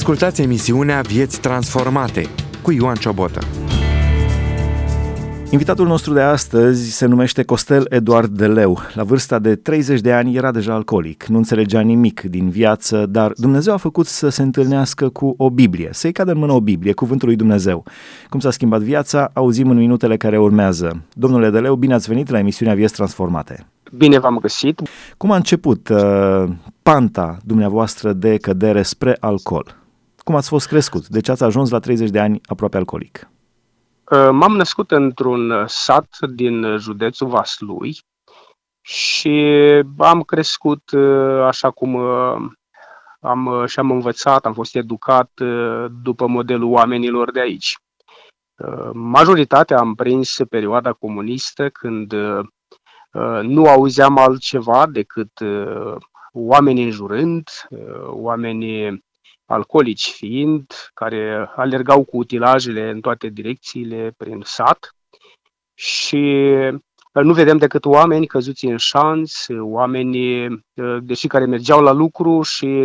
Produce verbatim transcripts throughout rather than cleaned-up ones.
Ascultați emisiunea Vieți Transformate cu Ioan Ciobotă. Invitatul nostru de astăzi se numește Costel Eduard Deleu. La vârsta de treizeci de ani era deja alcoolic, nu înțelegea nimic din viață, dar Dumnezeu a făcut să se întâlnească cu o Biblie, să-i cadă în mână o Biblie, cuvântul lui Dumnezeu. Cum s-a schimbat viața, auzim în minutele care urmează. Domnule Deleu, bine ați venit la emisiunea Vieți Transformate. Bine v-am găsit. Cum a început uh, panta dumneavoastră de cădere spre alcool? Cum ați fost crescut? De ce ați ajuns la treizeci de ani aproape alcoolic? M-am născut într-un sat din județul Vaslui și am crescut așa cum am și am învățat, am fost educat după modelul oamenilor de aici. Majoritatea am prins perioada comunistă, când nu auzeam altceva decât oameni înjurând, oamenii alcoolici fiind, care alergau cu utilajele în toate direcțiile prin sat și nu vedeam decât oameni căzuți în șanț, oameni, deși care mergeau la lucru și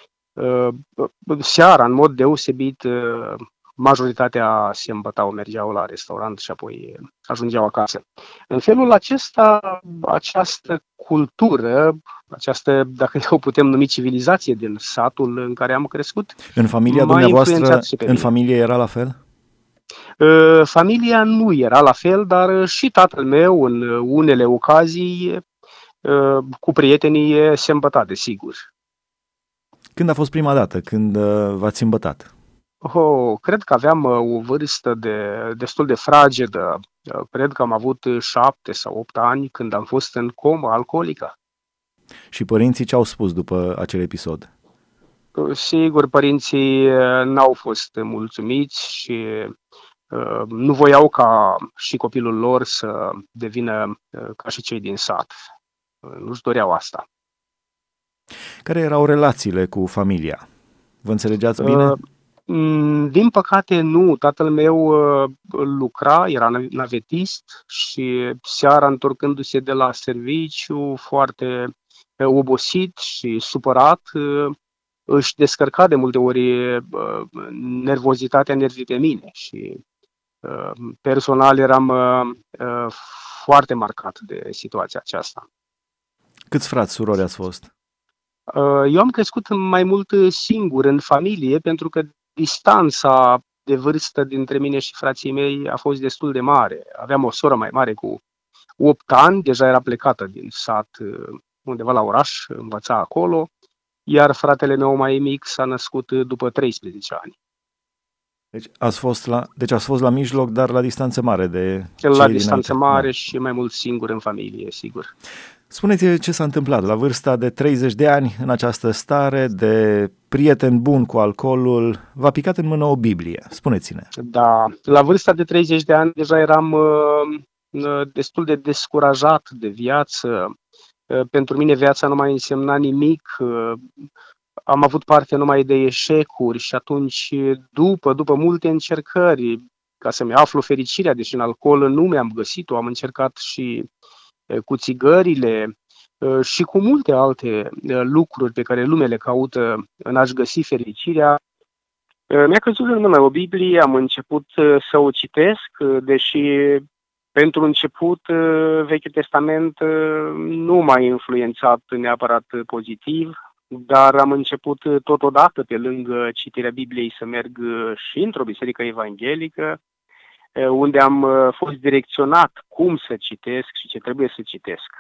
seara, în mod deosebit, majoritatea se îmbătau, mergeau la restaurant și apoi ajungeau acasă. În felul acesta, această cultură, această, dacă o putem numi, civilizație din satul în care am crescut, În familia dumneavoastră, în familie era la fel? Uh, familia nu era la fel, dar și tatăl meu, în unele ocazii, uh, cu prietenii, se îmbăta, desigur. Când a fost prima dată când uh, v-ați îmbătat? Oh, cred că aveam uh, o vârstă de, destul de fragedă. Uh, cred că am avut șapte sau opt ani când am fost în comă alcoolică. Și părinții ce au spus după acel episod? Uh, sigur, părinții uh, n-au fost mulțumiți și uh, nu voiau ca și copilul lor să devină uh, ca și cei din sat. Uh, nu-și doreau asta. Care erau relațiile cu familia? Vă înțelegeați bine? Uh, Din păcate nu, tatăl meu uh, lucra, era navetist și seara, întorcându-se de la serviciu, foarte uh, obosit și supărat, uh, își descărca de multe ori uh, nervozitatea, nervii pe mine și uh, personal eram uh, uh, foarte marcat de situația aceasta. Câți frați, surori ați fost? Uh, eu am crescut mai mult singur în familie, pentru că distanța de vârstă dintre mine și frații mei a fost destul de mare. Aveam o soră mai mare cu opt ani, deja era plecată din sat undeva la oraș, învăța acolo, iar fratele meu mai mic s-a născut după treisprezece ani. Deci ați fost la, deci ați fost la mijloc, dar la distanță mare de cei La distanță dinainte. mare Da. și mai mult singur în familie, sigur. Spuneți ce s-a întâmplat la vârsta de treizeci de ani, în această stare de prieten bun cu alcoolul, v-a picat în mână o Biblie. Spuneți-ne. Da, la vârsta de treizeci de ani deja eram uh, destul de descurajat de viață. Uh, pentru mine viața nu mai însemna nimic. Uh, am avut parte numai de eșecuri și atunci, după, după multe încercări, ca să-mi aflu fericirea, deși în alcool nu mi-am găsit-o, am încercat și cu țigările și cu multe alte lucruri pe care lumea le caută în a-și găsi fericirea. Mi-a căzut în mână o Biblie, am început să o citesc, deși pentru început Vechiul Testament nu m-a influențat neapărat pozitiv, dar am început totodată, pe lângă citirea Bibliei, să merg și într-o biserică evanghelică, unde am fost direcționat cum să citesc și ce trebuie să citesc.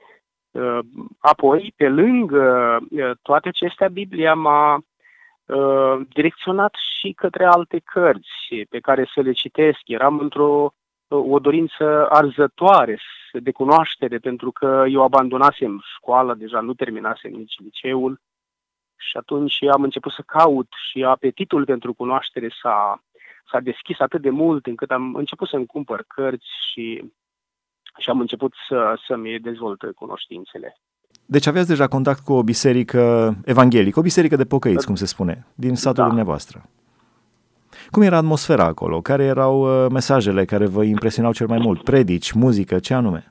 Apoi, pe lângă toate acestea, Biblia m-a direcționat și către alte cărți pe care să le citesc. Eram într-o o dorință arzătoare de cunoaștere, pentru că eu abandonasem școala, deja nu terminasem nici liceul și atunci am început să caut și apetitul pentru cunoaștere s-a S-a deschis atât de mult încât am început să-mi cumpăr cărți și, și am început să, să-mi dezvolt cunoștințele. Deci aveați deja contact cu o biserică evanghelică, o biserică de pocăiți, cum se spune, din satul Da. dumneavoastră. Cum era atmosfera acolo? Care erau mesajele care vă impresionau cel mai mult? Predici, muzică, ce anume?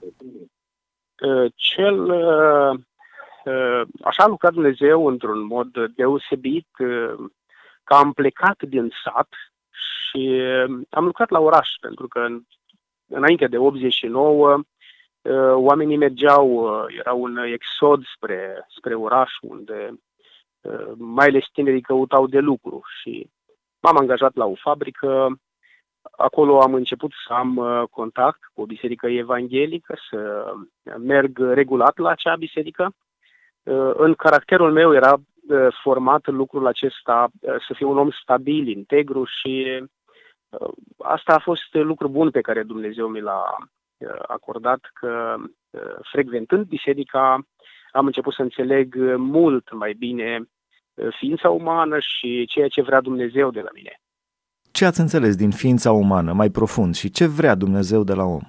Cel, așa a lucrat Dumnezeu într-un mod deosebit. că am plecat din sat și am lucrat la oraș, pentru că înainte de optzeci și nouă oamenii mergeau, era un exod spre, spre oraș, unde mai ales tinerii căutau de lucru și m-am angajat la o fabrică. Acolo am început să am contact cu o biserică evanghelică, să merg regulat la acea biserică. În caracterul meu era format lucrul acesta să fiu un om stabil, integru și asta a fost lucru bun pe care Dumnezeu mi l-a acordat, că frecventând biserica am început să înțeleg mult mai bine ființa umană și ceea ce vrea Dumnezeu de la mine. Ce ați înțeles din ființa umană mai profund și ce vrea Dumnezeu de la om?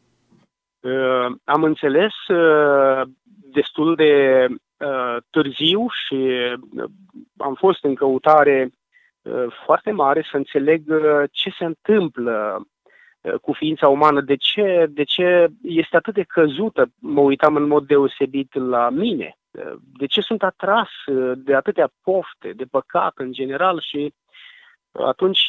Am înțeles destul de târziu și am fost în căutare foarte mare să înțeleg ce se întâmplă cu ființa umană, de ce, de ce este atât de căzută. Mă uitam în mod deosebit la mine, de ce sunt atras de atâtea pofte, de păcat în general și atunci,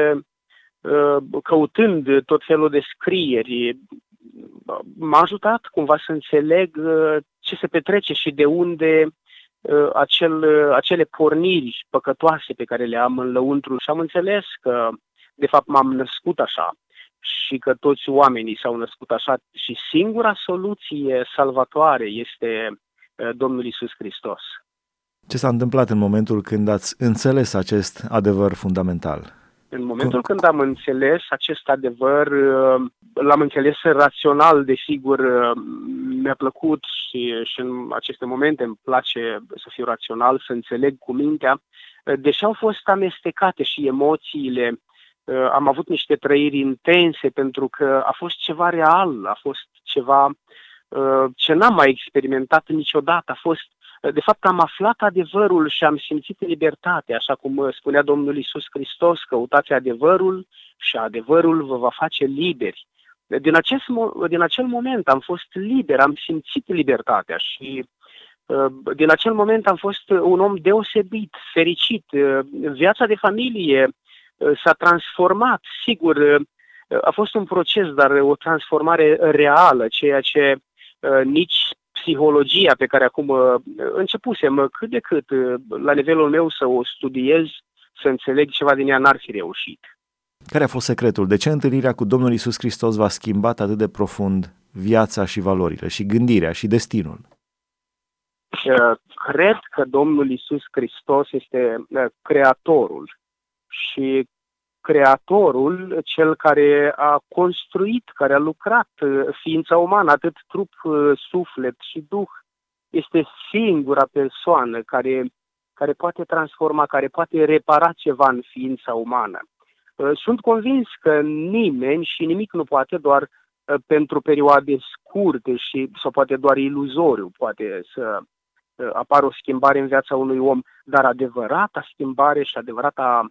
căutând tot felul de scrieri, m-a ajutat cumva să înțeleg ce se petrece și de unde acel, acele porniri păcătoase pe care le am în lăuntru. Și am înțeles că, de fapt, m-am născut așa și că toți oamenii s-au născut așa și singura soluție salvatoare este Domnul Iisus Hristos. Ce s-a întâmplat în momentul când ați înțeles acest adevăr fundamental? În momentul când am înțeles acest adevăr, l-am înțeles rațional, desigur, mi-a plăcut și, și în aceste momente îmi place să fiu rațional, să înțeleg cu mintea, deși au fost amestecate și emoțiile, am avut niște trăiri intense pentru că a fost ceva real, a fost ceva ce n-am mai experimentat niciodată, a fost de fapt, am aflat adevărul și am simțit libertate, așa cum spunea Domnul Iisus Hristos, căutați adevărul și adevărul vă va face liberi. Din, acest, din acel moment am fost liber, am simțit libertatea și din acel moment am fost un om deosebit, fericit. Viața de familie s-a transformat, sigur, a fost un proces, dar o transformare reală, ceea ce nici psihologia pe care acum începusem cât de cât la nivelul meu să o studiez, să înțeleg ceva din ea, n-ar fi reușit. Care a fost secretul? De ce întâlnirea cu Domnul Iisus Hristos v-a schimbat atât de profund viața și valorile și gândirea și destinul? Cred că Domnul Iisus Hristos este creatorul și Creatorul, cel care a construit, care a lucrat ființa umană, atât trup, suflet și duh, este singura persoană care, care poate transforma, care poate repara ceva în ființa umană. Sunt convins că nimeni și nimic nu poate, doar pentru perioade scurte și sau poate doar iluzoriu poate să apară o schimbare în viața unui om, dar adevărata schimbare și adevărata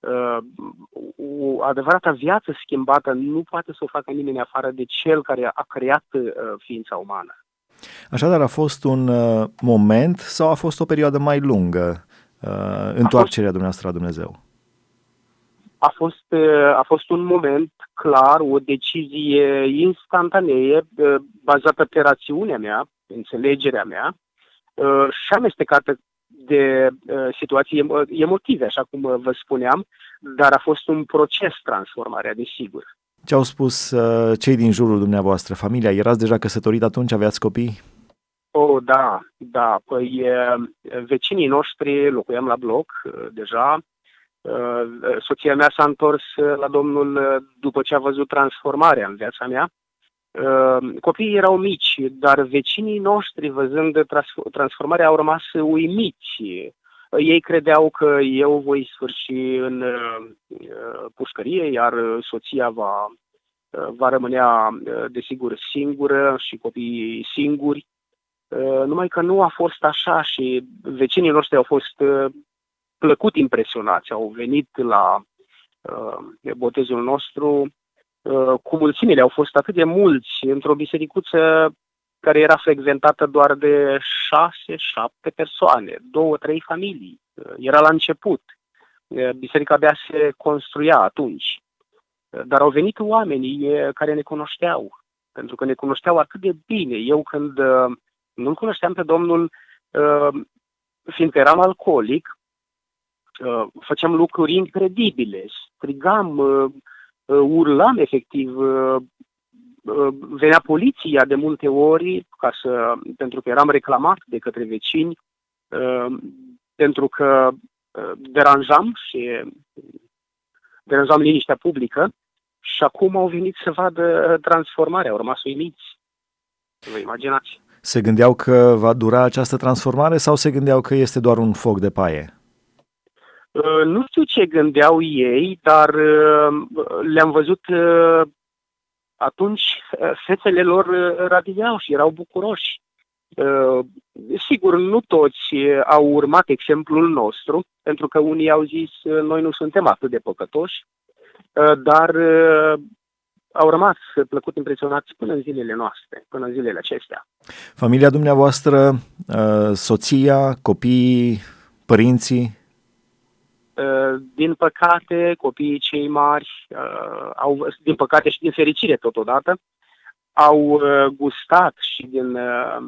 o adevărată viață schimbată nu poate să o facă nimeni afară de cel care a creat ființa umană. Așadar, a fost un uh, moment sau a fost o perioadă mai lungă uh, întoarcerea dumneavoastră la Dumnezeu? A fost, uh, a fost un moment clar, o decizie instantanee, uh, bazată pe rațiunea mea, înțelegerea mea uh, și amestecată de uh, situații emotive, așa cum vă spuneam, dar a fost un proces transformarea, desigur. Ce au spus uh, cei din jurul dumneavoastră, familia? Erați deja căsătorit atunci? Aveați copii? Oh, da, da. Păi uh, vecinii noștri, locuiam la bloc uh, deja. Uh, soția mea s-a întors la Domnul uh, după ce a văzut transformarea în viața mea. Uh, copiii erau mici, dar vecinii noștri, văzând transformarea, au rămas uimiți. Ei credeau că eu voi sfârși în uh, pușcărie, iar soția va, uh, va rămânea, uh, desigur, singură și copiii singuri. Uh, numai că nu a fost așa și vecinii noștri au fost uh, plăcut impresionați. Au venit la uh, botezul nostru cu mulțimile, au fost atât de mulți într-o bisericuță care era frecventată doar de șase, șapte persoane, două, trei familii. Era la început. biserica abia se construia atunci. Dar au venit oamenii care ne cunoșteau, pentru că ne cunoșteau atât de bine. Eu când nu-L cunoșteam pe Domnul, fiindcă eram alcoolic, făceam lucruri incredibile, strigam, urlam efectiv, venea poliția de multe ori ca să, pentru că eram reclamat de către vecini, pentru că deranjam și deranjam liniștea publică și acum au venit să vadă transformarea, au rămas uimiți. Vă imaginați. Se gândeau că va dura această transformare sau se gândeau că este doar un foc de paie? Nu știu ce gândeau ei, dar le-am văzut atunci, fețele lor radiau și erau bucuroși. Sigur, nu toți au urmat exemplul nostru, pentru că unii au zis noi nu suntem atât de păcătoși, dar au rămas plăcut impresionați până în zilele noastre, până în zilele acestea. Familia dumneavoastră, soția, copiii, părinții? Din păcate, copiii cei mari, au, din păcate și din fericire totodată, au gustat și din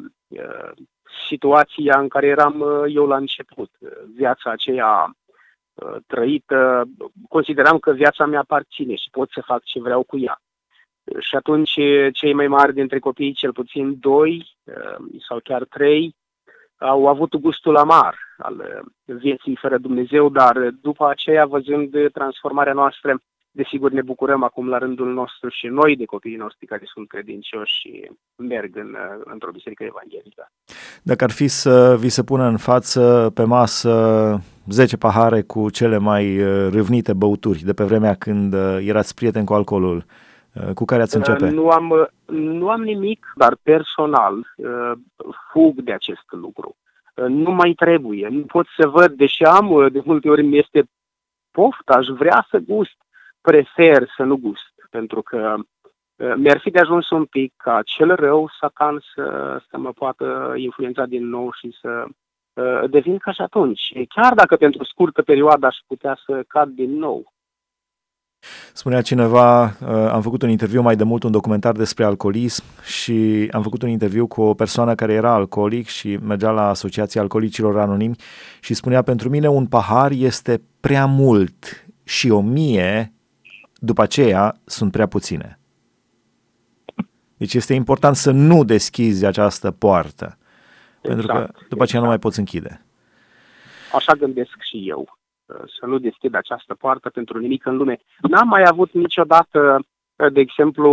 situația în care eram eu la început. Viața aceea trăită, consideram că viața mea aparține și pot să fac ce vreau cu ea. Și atunci cei mai mari dintre copiii, cel puțin doi sau chiar trei, au avut gustul amar al vieții fără Dumnezeu, dar după aceea, văzând transformarea noastră, desigur ne bucurăm acum la rândul nostru și noi de copiii noștri care sunt credincioși și merg în, într-o biserică evanghelică. Dacă ar fi să vi se pună în față pe masă zece pahare cu cele mai râvnite băuturi de pe vremea când erați prieteni cu alcoolul, cu care ați începe? Nu am, nu am nimic, dar personal fug de acest lucru. Nu mai trebuie, nu pot să văd, deși am, de multe ori mi este poftă, aș vrea să gust, prefer să nu gust, pentru că mi-ar fi de ajuns un pic ca cel rău, Satan, să, să mă poată influența din nou și să uh, devin ca și atunci. Chiar dacă pentru scurtă perioadă aș putea să cad din nou. Spunea cineva, am făcut un interviu mai de mult, un documentar despre alcoolism și am făcut un interviu cu o persoană care era alcoolic și mergea la Asociația Alcoolicilor Anonimi și spunea, pentru mine un pahar este prea mult și o mie după aceea sunt prea puține. Deci este important să nu deschizi această poartă, exact, pentru că după aceea exact. Nu mai poți închide. Așa gândesc și eu. Să nu deschid această poartă pentru nimic în lume. N-am mai avut niciodată, de exemplu,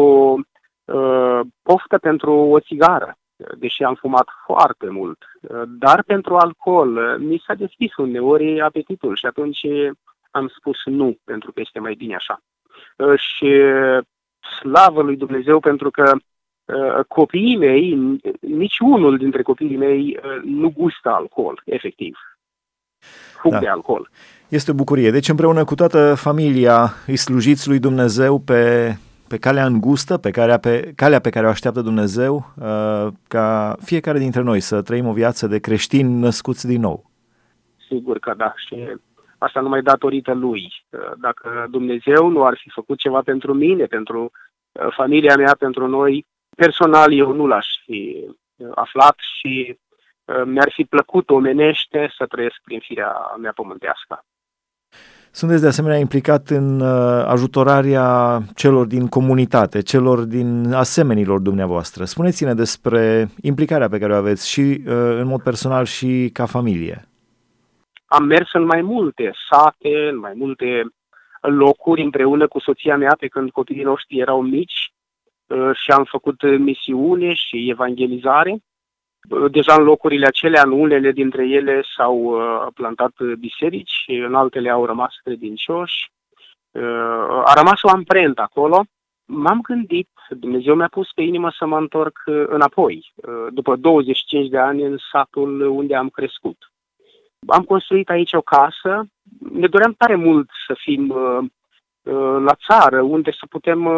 poftă pentru o țigară, deși am fumat foarte mult. Dar pentru alcool mi s-a deschis uneori apetitul și atunci am spus nu, pentru că este mai bine așa. Și slavă lui Dumnezeu pentru că copiii mei, nici unul dintre copiii mei nu gustă alcool, efectiv. Fug da. de alcool. Este o bucurie. Deci împreună cu toată familia îi slujiți lui Dumnezeu pe, pe calea îngustă, pe calea pe, calea pe care o așteaptă Dumnezeu, uh, ca fiecare dintre noi să trăim o viață de creștini născuți din nou. Sigur că da. Și asta numai datorită lui. Dacă Dumnezeu nu ar fi făcut ceva pentru mine, pentru familia mea, pentru noi, personal eu nu l-aș fi aflat și mi-ar fi plăcut omenește să trăiesc prin firea mea pământească. Sunteți de asemenea implicat în ajutorarea celor din comunitate, celor din asemenilor dumneavoastră. Spuneți-ne despre implicarea pe care o aveți și în mod personal și ca familie. Am mers în mai multe sate, în mai multe locuri împreună cu soția mea pe când copiii noștri erau mici și am făcut misiune și evangelizare. Deja în locurile acelea, în unele dintre ele s-au plantat biserici, în altele au rămas credincioși. A rămas o amprentă acolo. M-am gândit, Dumnezeu mi-a pus pe inimă să mă întorc înapoi, după douăzeci și cinci de ani în satul unde am crescut. Am construit aici o casă, ne doream tare mult să fim la țară, unde să putem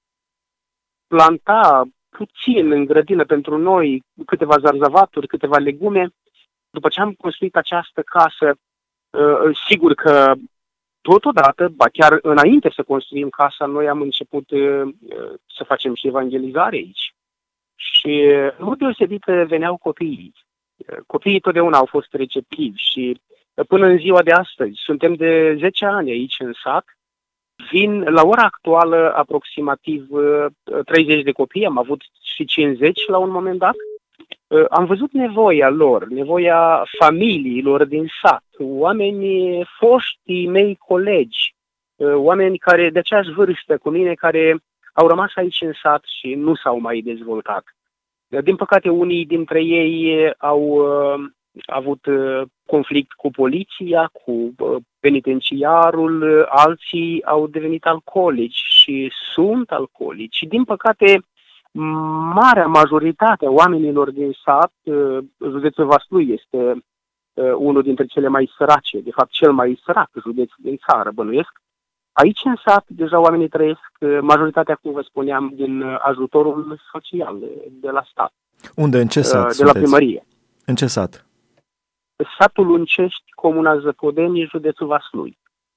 planta puțin în grădină pentru noi, câteva zarzavaturi, câteva legume. După ce am construit această casă, sigur că totodată, ba chiar înainte să construim casa, noi am început uh, să facem și evangelizare aici. Și în mod deosebit veneau copiii. Copiii totdeauna au fost receptivi și până în ziua de astăzi, suntem de zece ani aici în sat, vin la ora actuală aproximativ treizeci de copii, am avut și cincizeci la un moment dat. Am văzut nevoia lor, nevoia familiilor din sat, oameni foștii mei colegi, oameni care de aceeași vârstă cu mine, care au rămas aici în sat și nu s-au mai dezvoltat. Din păcate, unii dintre ei au uh, avut uh, conflict cu poliția, cu uh, penitenciarul, uh, alții au devenit alcoolici și sunt alcoolici. Și din păcate, marea majoritate a oamenilor din sat, uh, județul Vaslui este uh, unul dintre cele mai sărace, de fapt cel mai sărac județ din țară, bănuiesc. Aici în sat, deja oamenii trăiesc, majoritatea, cum vă spuneam, din ajutorul social de la stat. Unde? În ce sat De sunteți? la primărie. În ce sat? Satul Luncești, comuna Zăpodeni, județul Vaslui.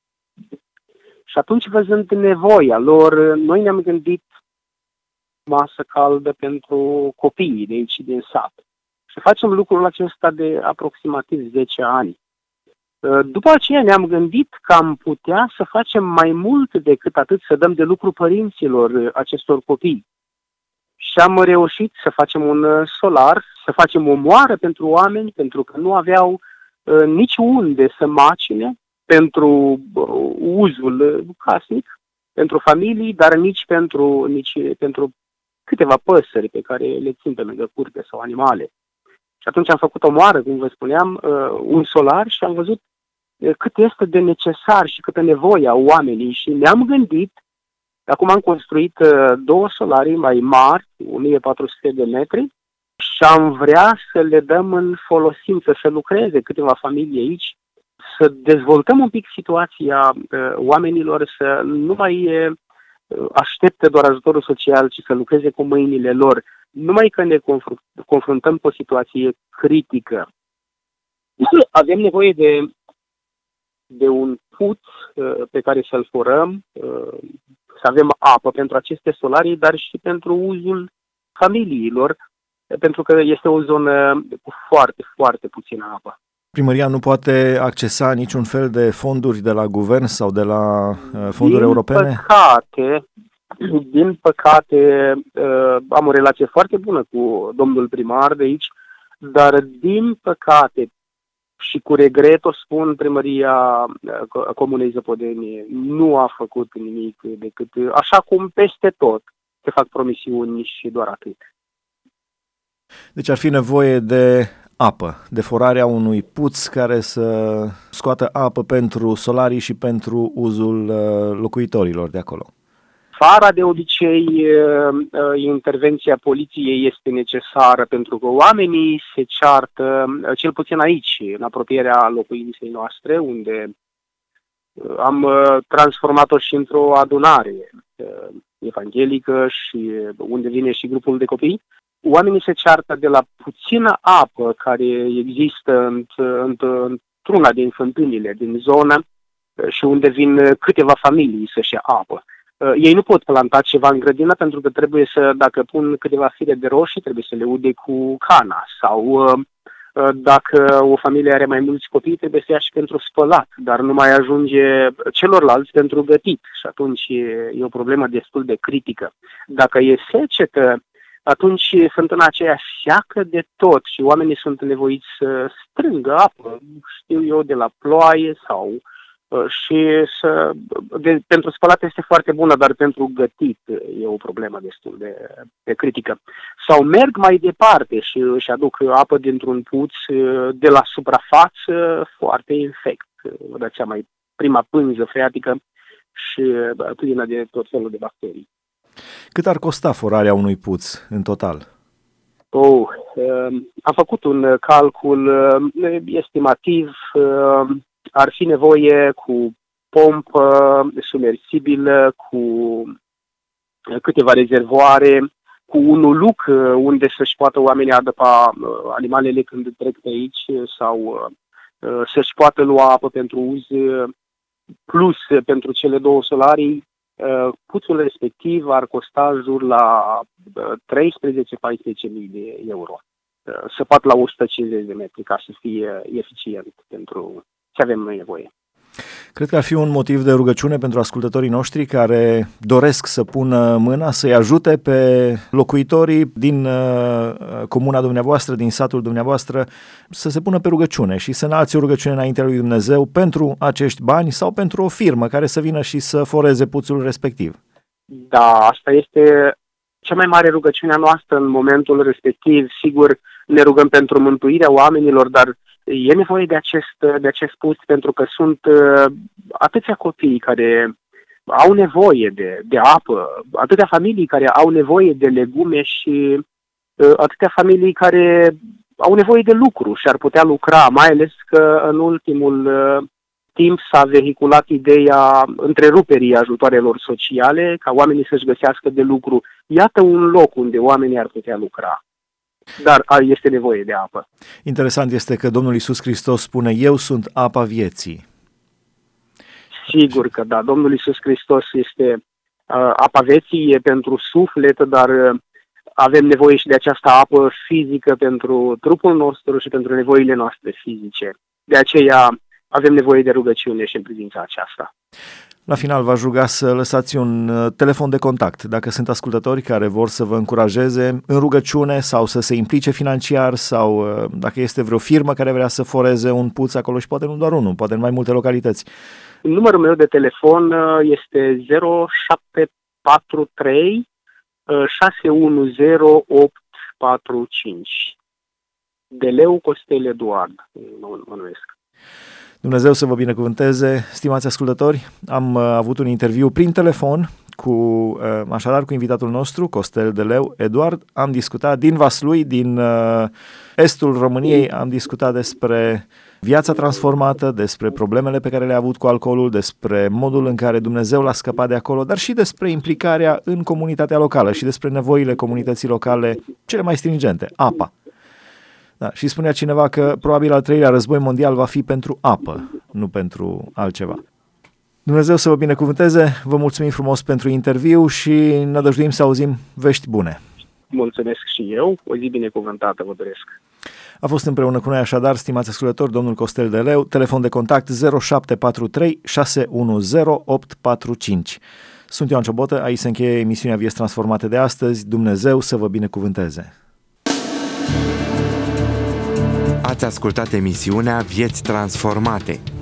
Și atunci, văzând nevoia lor, noi ne-am gândit masă caldă pentru copiii de aici din sat. Și facem lucrul acesta de aproximativ zece ani. După aceea ne-am gândit că am putea să facem mai mult decât atât, să dăm de lucru părinților acestor copii. Și am reușit să facem un solar, să facem o moară pentru oameni, pentru că nu aveau uh, nici unde să macine pentru uh, uzul casnic, pentru familii, dar nici pentru, nici pentru câteva păsări pe care le țin pe lângă curte sau animale. Și atunci am făcut o moară, cum vă spuneam, uh, un solar și am văzut cât este de necesar și câtă nevoie au oamenii și ne-am gândit, acum am construit două solarii mai mari, o mie patru sute de metri, și am vrea să le dăm în folosință, să lucreze câteva familii aici, să dezvoltăm un pic situația oamenilor, să nu mai aștepte doar ajutorul social, ci să lucreze cu mâinile lor. Numai că ne confruntăm cu o situație critică. Avem nevoie de de un puț uh, pe care să-l forăm, uh, să avem apă pentru aceste solarii, dar și pentru uzul familiilor, pentru că este o zonă cu foarte, foarte puțină apă. Primăria nu poate accesa niciun fel de fonduri de la guvern sau de la uh, fonduri din europene? Păcate, din păcate, uh, am o relație foarte bună cu domnul primar de aici, dar din păcate, și cu regret o spun, primăria Comunei Zăpodeni nu a făcut nimic decât, așa cum peste tot, se fac promisiuni și doar atât. Deci ar fi nevoie de apă, de forarea unui puț care să scoată apă pentru solarii și pentru uzul locuitorilor de acolo. Fara, de obicei, intervenția poliției este necesară pentru că oamenii se ceartă, cel puțin aici, în apropierea locuinței noastre, unde am transformat-o și într-o adunare evanghelică și unde vine și grupul de copii. Oamenii se ceartă de la puțină apă care există într-una din fântânile din zonă și unde vin câteva familii să-și ia apă. Ei nu pot planta ceva în grădină pentru că trebuie să, dacă pun câteva fire de roșii, trebuie să le ude cu cana. Sau dacă o familie are mai mulți copii, trebuie să ia și pentru spălat, dar nu mai ajunge celorlalți pentru gătit. Și atunci e o problemă destul de critică. Dacă e secetă, atunci fântâna aceea seacă de tot și oamenii sunt nevoiți să strângă apă, știu eu, de la ploaie sau... Și să, de, pentru spălat este foarte bună, dar pentru gătit e o problemă destul de, de critică. Sau merg mai departe și își aduc apă dintr-un puț de la suprafață, foarte infect. Vă dați seama, e prima pânză freatică și plină de tot felul de bacterii. Cât ar costa forarea unui puț în total? Oh, am făcut un calcul estimativ. Ar fi nevoie cu pompă submersibilă, cu câteva rezervoare, cu un luc unde să-și poată oamenii adăpa animalele când trec pe aici sau să-și poată lua apă pentru uz. plus pentru cele două solarii, puțul respectiv ar costa în jur la treisprezece paisprezece mii de euro. Săpat la o sută cincizeci de metri ca să fie eficient pentru ce avem noi nevoie. Cred că ar fi un motiv de rugăciune pentru ascultătorii noștri care doresc să pună mâna, să-i ajute pe locuitorii din uh, comuna dumneavoastră, din satul dumneavoastră, să se pună pe rugăciune și să înalți o rugăciune înaintea lui Dumnezeu pentru acești bani sau pentru o firmă care să vină și să foreze puțul respectiv. Da, asta este cea mai mare rugăciune a noastră în momentul respectiv. Sigur, ne rugăm pentru mântuirea oamenilor, dar e nevoie de acest, de acest puț pentru că sunt uh, atâția copii care au nevoie de, de apă, atâtea familii care au nevoie de legume și uh, atâtea familii care au nevoie de lucru și ar putea lucra, mai ales că în ultimul uh, timp s-a vehiculat ideea întreruperii ajutoarelor sociale, ca oamenii să-și găsească de lucru. Iată un loc unde oamenii ar putea lucra. Dar este nevoie de apă. Interesant este că Domnul Iisus Hristos spune, eu sunt apa vieții. Sigur că da, Domnul Iisus Hristos este uh, apa vieții, e pentru suflet, dar uh, avem nevoie și de această apă fizică pentru trupul nostru și pentru nevoile noastre fizice. De aceea avem nevoie de rugăciune și în privința aceasta. La final v-aș ruga să lăsați un telefon de contact, dacă sunt ascultători care vor să vă încurajeze în rugăciune sau să se implice financiar sau dacă este vreo firmă care vrea să foreze un puț acolo și poate nu doar unul, poate în mai multe localități. Numărul meu de telefon este zero șapte patru trei șase unu zero opt patru cinci. Deleu Costel Eduard, mă numesc. Dumnezeu să vă binecuvânteze, stimați ascultători. Am uh, avut un interviu prin telefon cu, uh, așadar, cu invitatul nostru, Costel Deleu Eduard. Am discutat din Vaslui, din uh, estul României, am discutat despre viața transformată, despre problemele pe care le-a avut cu alcoolul, despre modul în care Dumnezeu l-a scăpat de acolo, dar și despre implicarea în comunitatea locală și despre nevoile comunității locale cele mai stringente, apa. Da, și spunea cineva că probabil al treilea război mondial va fi pentru apă, nu pentru altceva. Dumnezeu să vă binecuvânteze, vă mulțumim frumos pentru interviu și nădăjduim să auzim vești bune. Mulțumesc și eu, o zi binecuvântată vă doresc. A fost împreună cu noi așadar, stimați ascultători, domnul Costel Deleu, telefon de contact zero șapte patru trei șase unu zero opt patru cinci. Sunt Ioan Ciobotă, aici se încheie emisiunea Vieți Transformate de astăzi. Dumnezeu să vă binecuvânteze. Ați ascultat emisiunea Vieți Transformate.